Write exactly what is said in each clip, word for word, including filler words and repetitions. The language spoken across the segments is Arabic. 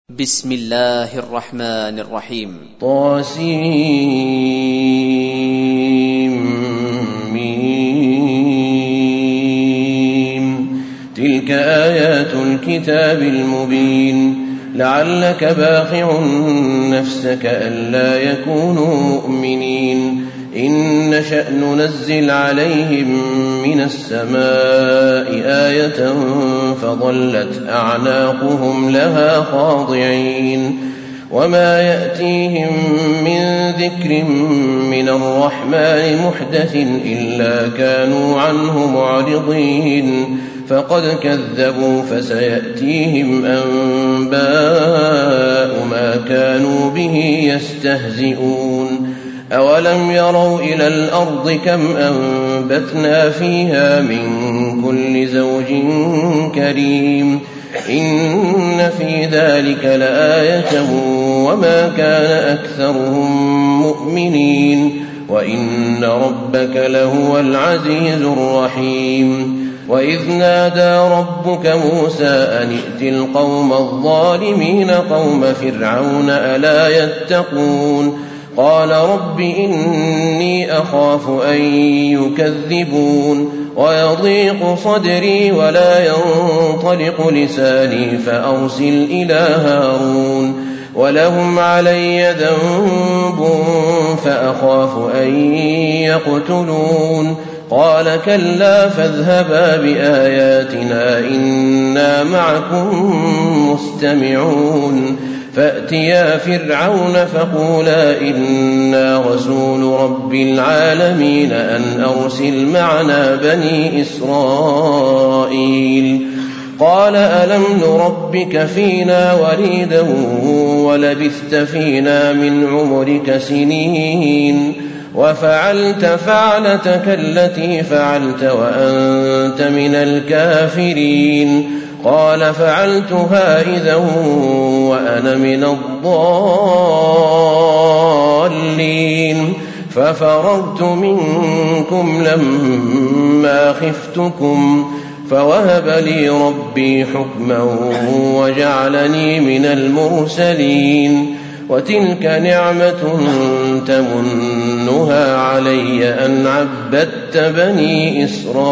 بسم الله الرحمن الرحيم. طاسيم. تلك آيات الكتاب المبين. لعلك باخع نفسك ألا يكونوا مؤمنين. إن نشأ ننزل عليهم من السماء آية فظلت أعناقهم لها خاضعين. وما يأتيهم من ذكر من الرحمن محدث إلا كانوا عنه معرضين. فقد كذبوا فسيأتيهم أنباء ما كانوا به يستهزئون. أولم يروا إلى الأرض كم أنبتنا فيها من كل زوج كريم. إن في ذلك لآية وما كان أكثرهم مؤمنين وإن ربك لهو العزيز الرحيم. وإذ نادى ربك موسى أن ائت القوم الظالمين قوم فرعون ألا يتقون. قال رب إني أخاف أن يكذبون ويضيق صدري ولا ينطلق لساني فأرسل إلى هارون ولهم علي ذنب فأخاف أن يقتلون. قال كلا فاذهبا بآياتنا إنا معكم مستمعون. فأتيا فرعون فقولا إنا رسول رب العالمين أن أرسل معنا بني إسرائيل. قال ألم نربك فينا وليدا ولبثت فينا من عمرك سنين وفعلت فعلتك التي فعلت وأنت من الكافرين. قال فعلتها إذا وأنا من الضالين ففررت منكم لما خفتكم فوهب لي ربي حكما وجعلني من المرسلين. وتلك نعمة تمنها علي أن عبدت بني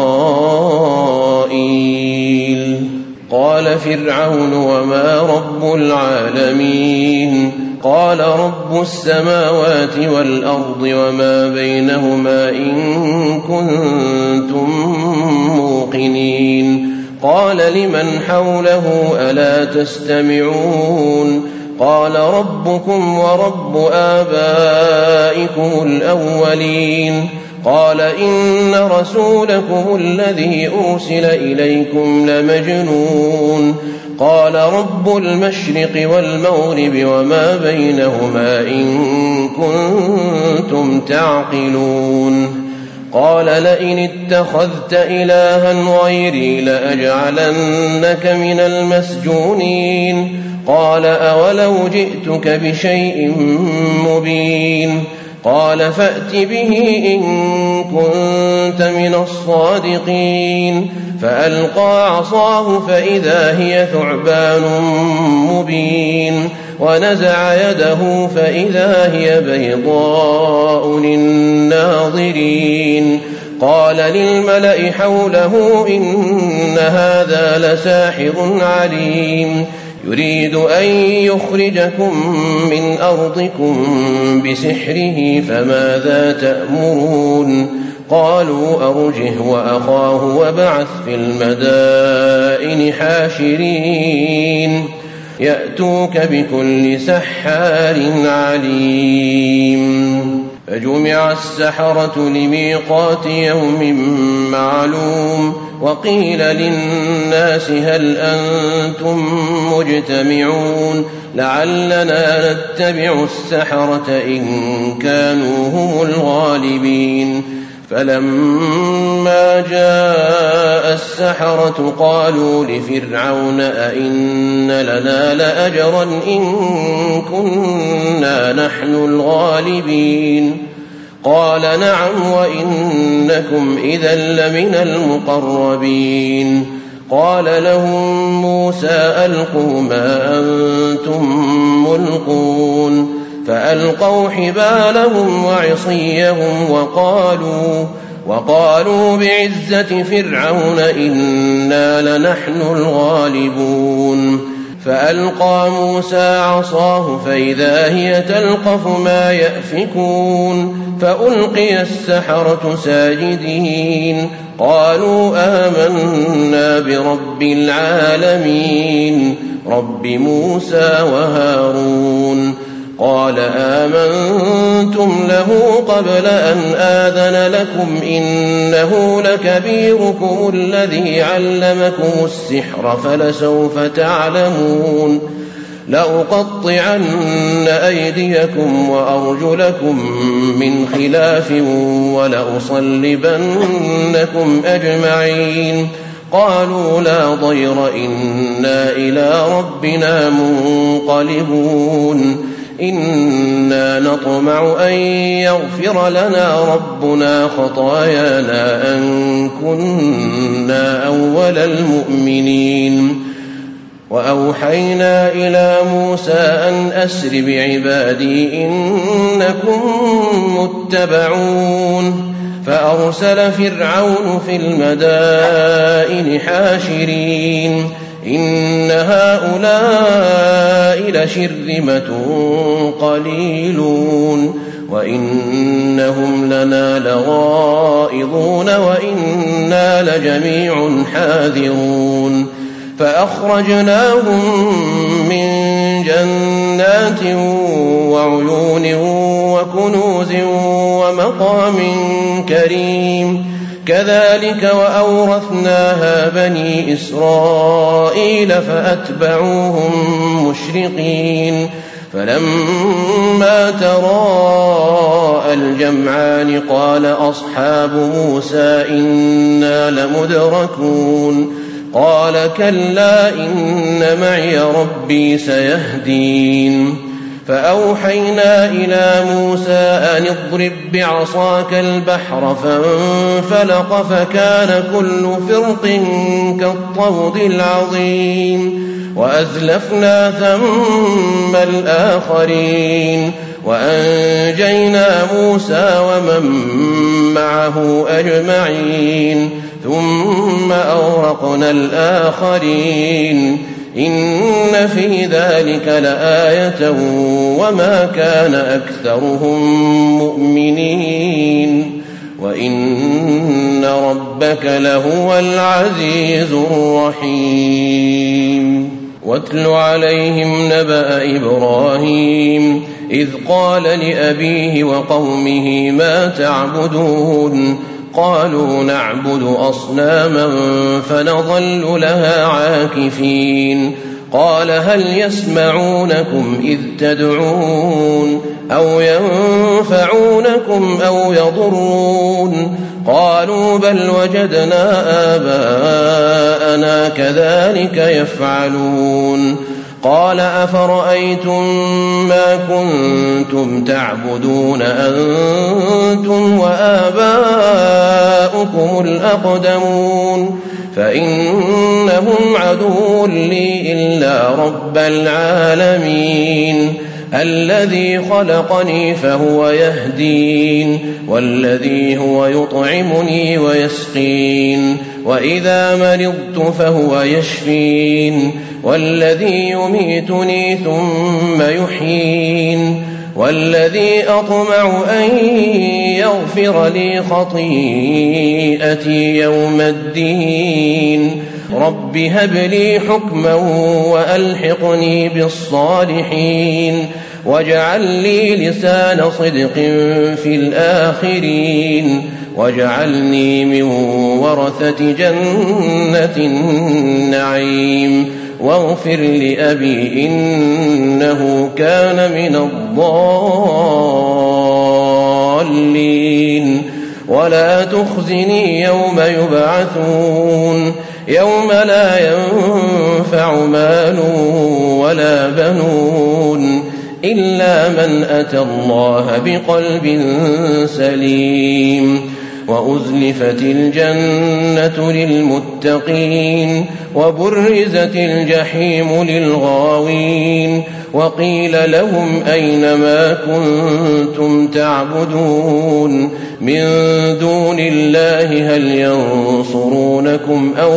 إسرائيل. قال فرعون وما رب العالمين. قال رب السماوات والأرض وما بينهما إن كنتم موقنين. قال لمن حوله ألا تستمعون. قال ربكم ورب آبائكم الأولين. قال إن رسولكم الذي أرسل إليكم لمجنون. قال رب المشرق والمغرب وما بينهما إن كنتم تعقلون. قال لئن اتخذت إلها غيري لأجعلنك من المسجونين. قال أولو جئتك بشيء مبين. قال فأت به إن كنت من الصادقين. فألقى عصاه فإذا هي ثعبان مبين ونزع يده فإذا هي بيضاء للناظرين. قال للملأ حوله إن هذا لساحر عليم يريد أن يخرجكم من أرضكم بسحره فماذا تأمرون. قالوا أرجه وأخاه وابعث في المدائن حاشرين يأتوك بكل سحار عليم. فجمع السحرة لميقات يوم معلوم. وقيل للناس هل أنتم مجتمعون لعلنا نتبع السحرة إن كانوا هم الغالبين. فلما جاء السحرة قالوا لفرعون أئن لنا لأجرا إن كنا نحن الغالبين. قال نعم وإنكم إذا لمن المقربين. قال لهم موسى ألقوا ما أنتم يلقون فألقوا حبالهم وعصيهم وقالوا وقالوا بعزة فرعون إنا لنحن الغالبون فألقى موسى عصاه فإذا هي تلقف ما يأفكون فألقي السحرة ساجدين قالوا آمنا برب العالمين رب موسى وهارون قال آمنتم له قبل أن آذن لكم إنه لكبيركم الذي علمكم السحر فلسوف تعلمون لأقطعن أيديكم وأرجلكم من خلاف ولأصلبنكم أجمعين قالوا لا ضير إنا إلى ربنا منقلبون إنا نطمع أن يغفر لنا ربنا خطايانا أن كنا أول المؤمنين وأوحينا إلى موسى أن أسر بعبادي إنكم متبعون فأرسل فرعون في المدائن حاشرين إن هؤلاء لشرذمة قليلون وإنهم لنا لغائظون وإنا لجميع حاذرون فأخرجناهم من جنات وعيون وكنوز ومقام كريم كذلك وأورثناها بني إسرائيل فأتبعوهم مشرقين فلما تراءى الجمعان قال أصحاب موسى إنا لمدركون قال كلا إن معي ربي سيهدين فأوحينا إلى موسى أن اضرب بعصاك البحر فانفلق فكان كل فرق كالطود العظيم وأزلفنا ثم الآخرين وأنجينا موسى ومن معه أجمعين ثم أغرقنا الآخرين إن في ذلك لآية وما كان أكثرهم مؤمنين وإن ربك لهو العزيز الرحيم واتل عليهم نبأ إبراهيم إذ قال لأبيه وقومه ما تعبدون قالوا نعبد أصناما فنظل لها عاكفين قال هل يسمعونكم إذ تدعون أو ينفعونكم أو يضرون قالوا بل وجدنا آباءنا كذلك يفعلون قال أفرأيتم ما كنتم تعبدون أنتم وآباؤكم الأقدمون فإنهم عدو لي إلا رب العالمين الذي خلقني فهو يهدين والذي هو يطعمني ويسقين وإذا مرضت فهو يشفين والذي يميتني ثم يحيين والذي أطمع أن يغفر لي خطيئتي يوم الدين رب هب لي حكما وألحقني بالصالحين واجعل لي لسان صدق في الآخرين واجعلني من ورثة جنة النعيم واغفر لأبي إنه كان من الضالين ولا تخزني يوم يبعثون يوم لا ينفع مال ولا بنون إلا من أتى الله بقلب سليم وأزلفت الجنة للمتقين وبرزت الجحيم للغاوين وقيل لهم أين ما كنتم تعبدون من دون الله هل ينصرونكم أو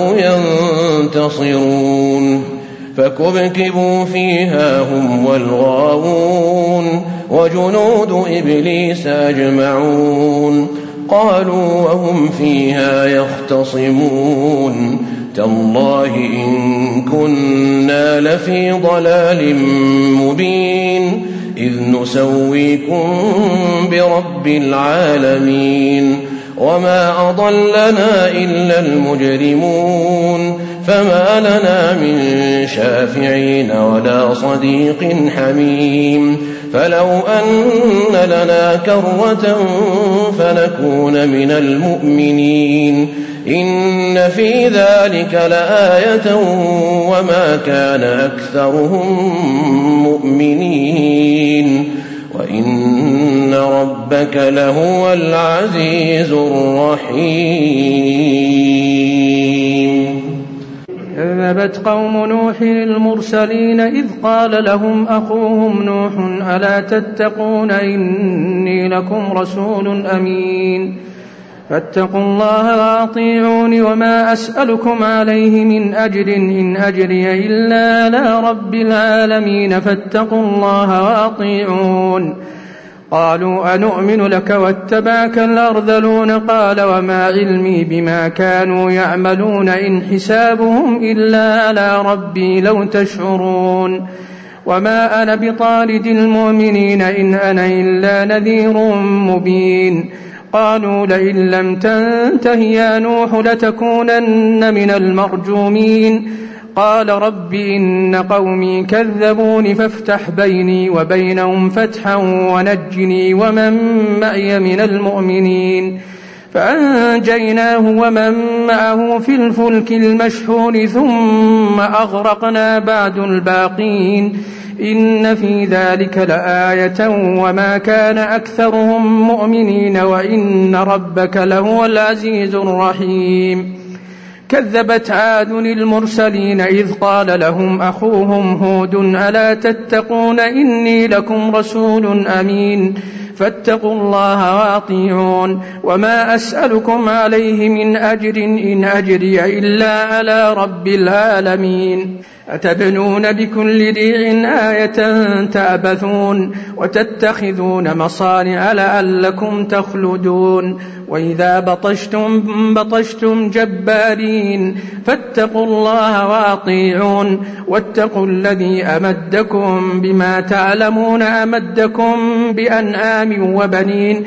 ينتصرون فكبكبوا فيها هم والغاوون وجنود إبليس أجمعون قالوا وهم فيها يختصمون تالله إن كنا لفي ضلال مبين إذ نسويكم برب العالمين وما أضلنا إلا المجرمون فما لنا من شافعين ولا صديق حميم فلو أن لنا كرة فنكون من المؤمنين إن في ذلك لآية وما كان أكثرهم مؤمنين وإن ربك لهو العزيز الرحيم. كذبت قوم نوح المرسلين إذ قال لهم أخوهم نوح ألا تتقون إني لكم رسول أمين فاتقوا الله وأطيعون وما أسألكم عليه من أجر إن أجري إلا على رب العالمين فاتقوا الله وأطيعون. قالوا أنؤمن لك واتبعك الأرذلون قال وما علمي بما كانوا يعملون إن حسابهم إلا على ربي لو تشعرون وما أنا بطارد المؤمنين إن أنا إلا نذير مبين. قالوا لئن لم تنته يا نوح لتكونن من المرجومين قال رب إن قومي كذبون فافتح بيني وبينهم فتحا ونجني ومن معي من المؤمنين فأنجيناه ومن معه في الفلك المشحون ثم أغرقنا بعد الباقين إن في ذلك لآية وما كان أكثرهم مؤمنين وإن ربك لهو العزيز الرحيم. كذبت عاد المرسلين إذ قال لهم أخوهم هود ألا تتقون إني لكم رسول أمين فاتقوا الله وأطيعون وما أسألكم عليه من أجر إن أجري إلا على رب العالمين. أتبنون بكل ريع آية تعبثون وتتخذون مصانع لعلكم تخلدون وإذا بطشتم بطشتم جبارين فاتقوا الله وأطيعون واتقوا الذي أمدكم بما تعلمون أمدكم بأنعام وبنين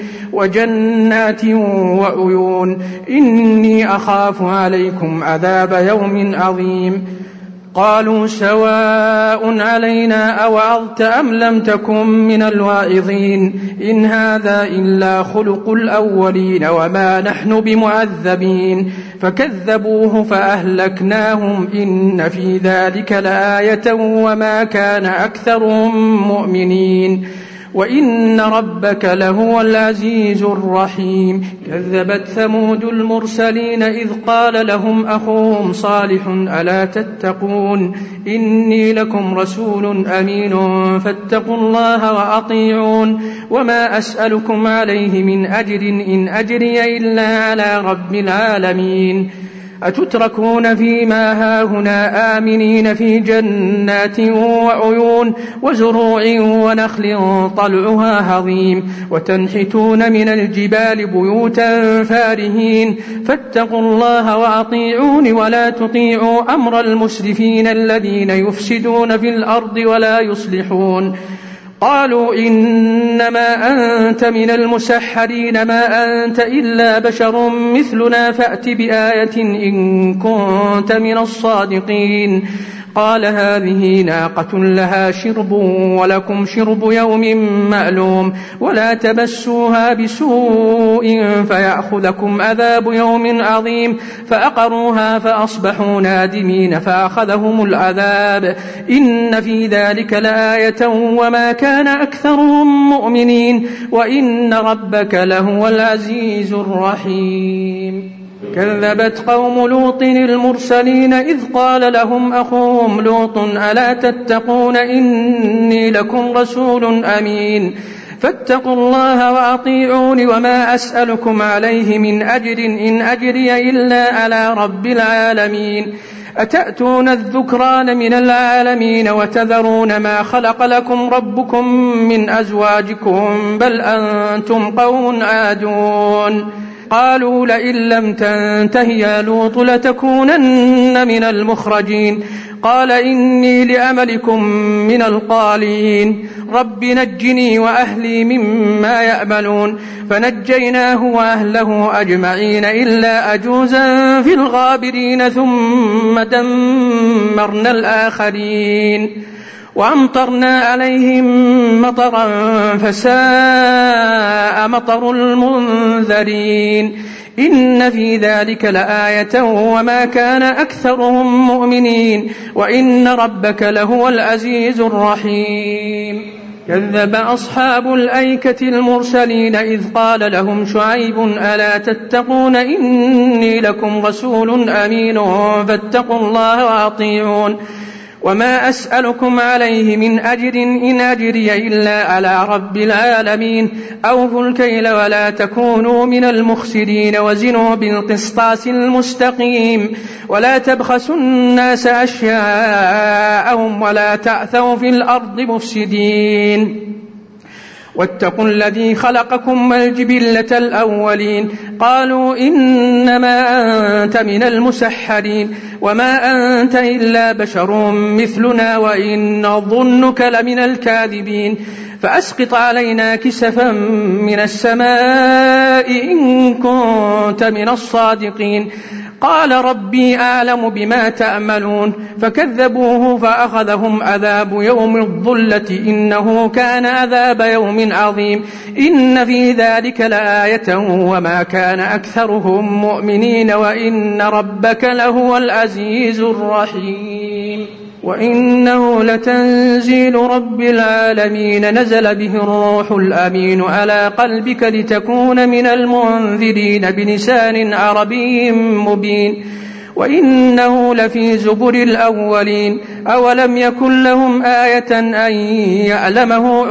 وجنات وعيون إني أخاف عليكم عذاب يوم عظيم. قالوا سواء علينا أوعظت أم لم تكن من الواعظين إن هذا إلا خلق الأولين وما نحن بمعذبين فكذبوه فأهلكناهم إن في ذلك لآية وما كان أكثرهم مؤمنين وإن ربك لهو العزيز الرحيم. كذبت ثمود المرسلين إذ قال لهم أخوهم صالح ألا تتقون إني لكم رسول أمين فاتقوا الله وأطيعون وما أسألكم عليه من أجر إن أجري إلا على رب العالمين. أتتركون فيما هاهنا آمنين في جنات وعيون وزروع ونخل طلعها هضيم وتنحتون من الجبال بيوتا فارهين فاتقوا الله وأطيعون ولا تطيعوا أمر المسرفين الذين يفسدون في الأرض ولا يصلحون. قالوا إنما أنت من المسحرين ما أنت إلا بشر مثلنا فأت بآية إن كنت من الصادقين. قال هذه ناقة لها شرب ولكم شرب يوم معلوم ولا تمسوها بسوء فيأخذكم عذاب يوم عظيم فأقروها فأصبحوا نادمين فأخذهم العذاب إن في ذلك لآية وما كان أكثرهم مؤمنين وإن ربك لهو العزيز الرحيم. كذبت قوم لوط المرسلين إذ قال لهم أخوهم لوط ألا تتقون إني لكم رسول أمين فاتقوا الله وأطيعون وما أسألكم عليه من أجر إن أجري إلا على رب العالمين أتأتون الذكران من العالمين وتذرون ما خلق لكم ربكم من أزواجكم بل أنتم قوم عادون قالوا لئن لم تنته يا لوط لتكونن من المخرجين قال إني لأملكم من القالين رب نجني وأهلي مما يأملون فنجيناه وأهله أجمعين إلا أجوزا في الغابرين ثم دمرنا الآخرين وأمطرنا عليهم مطرا فساء مطر المنذرين إن في ذلك لآية وما كان أكثرهم مؤمنين وإن ربك لهو العزيز الرحيم كذب أصحاب الأيكة المرسلين إذ قال لهم شعيب ألا تتقون إني لكم رسول أمين فاتقوا الله وأطيعون وما أسألكم عليه من أجر إن أجري إلا على رب العالمين أوفوا الكيل ولا تكونوا من المخسرين وزنوا بالقسطاس المستقيم ولا تبخسوا الناس أشياءهم ولا تعثوا في الأرض مفسدين واتقوا الذي خلقكم والجبلة الأولين قالوا إنما أنت من المسحرين وما أنت إلا بشر مثلنا وإن نظنك لمن الكاذبين فأسقط علينا كسفا من السماء إن كنت من الصادقين قال ربي أعلم بما تأملون فكذبوه فأخذهم عذاب يوم الظلة إنه كان عذاب يوم عظيم إن في ذلك لآية وما كان أكثرهم مؤمنين وإن ربك لهو العزيز الرحيم وإنه لتنزيل رب العالمين نزل به الروح الأمين على قلبك لتكون من المنذرين بلسان عربي مبين وإنه لفي زبر الأولين أولم يكن لهم آية أن يعلمه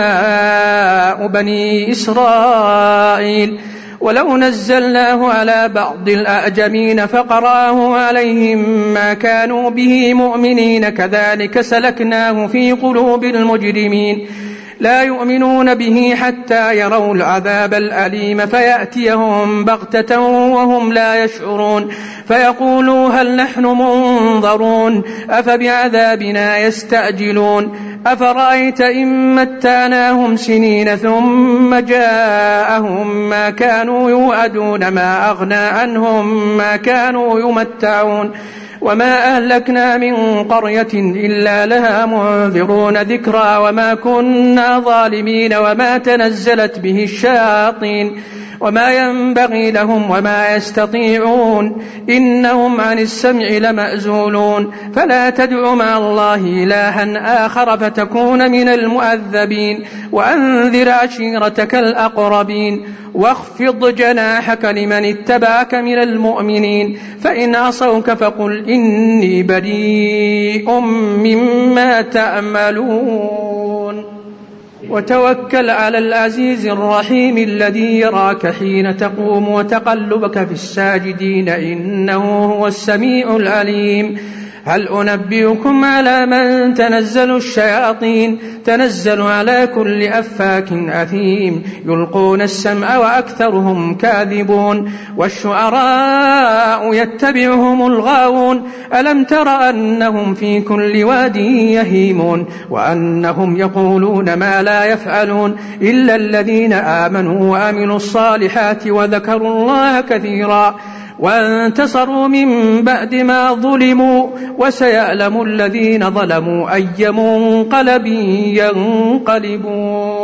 علماء بني إسرائيل ولو نزلناه على بعض الأعجمين فقرأه عليهم ما كانوا به مؤمنين كذلك سلكناه في قلوب المجرمين لا يؤمنون به حتى يروا العذاب الأليم فيأتيهم بغتة وهم لا يشعرون فيقولوا هل نحن منظرون أفبعذابنا يستعجلون أفرأيت إن متعناهم سنين ثم جاءهم ما كانوا يوعدون ما أغنى عنهم ما كانوا يمتعون وما أهلكنا من قرية إلا لها منذرون ذكرى وما كنا ظالمين وما تنزلت به الشياطين وما ينبغي لهم وما يستطيعون إنهم عن السمع لمأزولون فلا تدع مع الله إلها آخر فتكون من المؤذبين وأنذر عشيرتك الأقربين واخفض جناحك لمن اتبعك من المؤمنين فإن عصوك فقل إني بريء مما تأملون وتوكل على العزيز الرحيم الذي يراك حين تقوم وتقلبك في الساجدين إنه هو السميع العليم هل أنبئكم على من تنزل الشياطين تنزل على كل أفاك أثيم يلقون السمع وأكثرهم كاذبون والشعراء يتبعهم الغاوون ألم تر أنهم في كل واد يهيمون وأنهم يقولون ما لا يفعلون إلا الذين آمنوا وعملوا الصالحات وذكروا الله كثيرا وانتصروا من بعد ما ظلموا وسيعلم الذين ظلموا أي منقلب ينقلبون